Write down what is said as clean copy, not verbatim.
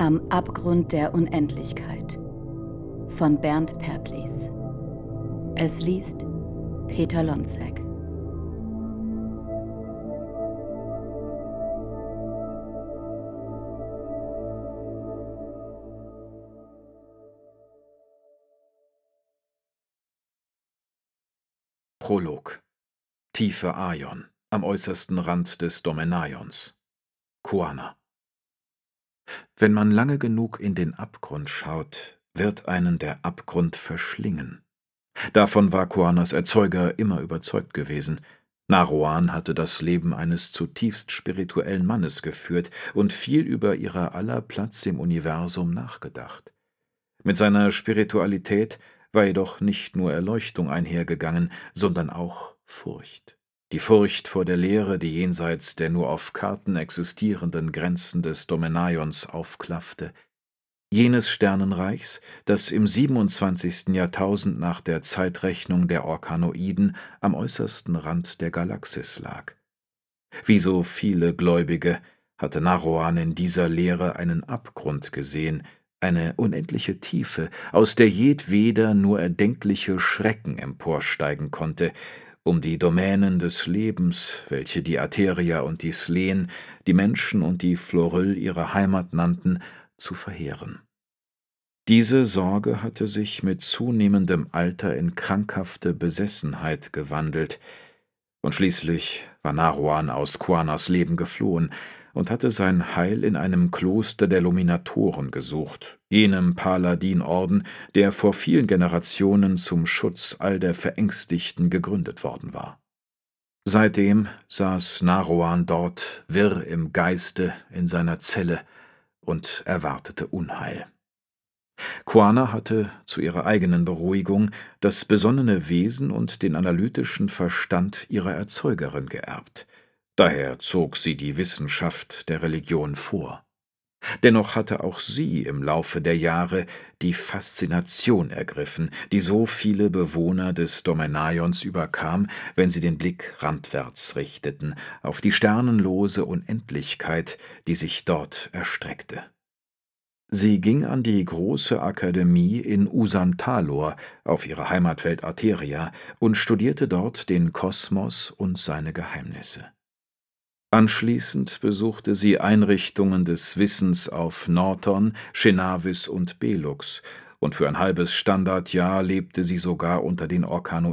Am Abgrund der Unendlichkeit von Bernd Perplis. Es liest Peter Lonzek. Prolog. Tiefe Aion, am äußersten Rand des Domenaions. Kuana. Wenn man lange genug in den Abgrund schaut, wird einen der Abgrund verschlingen. Davon war Kuanas Erzeuger immer überzeugt gewesen. Naruan hatte das Leben eines zutiefst spirituellen Mannes geführt und viel über ihrer aller Platz im Universum nachgedacht. Mit seiner Spiritualität war jedoch nicht nur Erleuchtung einhergegangen, sondern auch Furcht. Die Furcht vor der Leere, die jenseits der nur auf Karten existierenden Grenzen des Domenaions aufklaffte. Jenes Sternenreichs, das im 27. Jahrtausend nach der Zeitrechnung der Orkanoiden am äußersten Rand der Galaxis lag. Wie so viele Gläubige hatte Naruan in dieser Leere einen Abgrund gesehen, eine unendliche Tiefe, aus der jedweder nur erdenkliche Schrecken emporsteigen konnte, um die Domänen des Lebens, welche die Atheria und die Sleen, die Menschen und die Florüll ihre Heimat nannten, zu verheeren. Diese Sorge hatte sich mit zunehmendem Alter in krankhafte Besessenheit gewandelt, und schließlich war Naruan aus Kuanas Leben geflohen und hatte sein Heil in einem Kloster der Luminatoren gesucht, jenem Paladin-Orden, der vor vielen Generationen zum Schutz all der Verängstigten gegründet worden war. Seitdem saß Naruan dort, wirr im Geiste, in seiner Zelle und erwartete Unheil. Kuana hatte zu ihrer eigenen Beruhigung das besonnene Wesen und den analytischen Verstand ihrer Erzeugerin geerbt. Daher zog sie die Wissenschaft der Religion vor. Dennoch hatte auch sie im Laufe der Jahre die Faszination ergriffen, die so viele Bewohner des Domenaions überkam, wenn sie den Blick randwärts richteten, auf die sternenlose Unendlichkeit, die sich dort erstreckte. Sie ging an die große Akademie in Usan-Talor auf ihre Heimatwelt Atheria und studierte dort den Kosmos und seine Geheimnisse. Anschließend besuchte sie Einrichtungen des Wissens auf Norton, Shenavis und Belux, und für ein halbes Standardjahr lebte sie sogar unter den Orkanoiden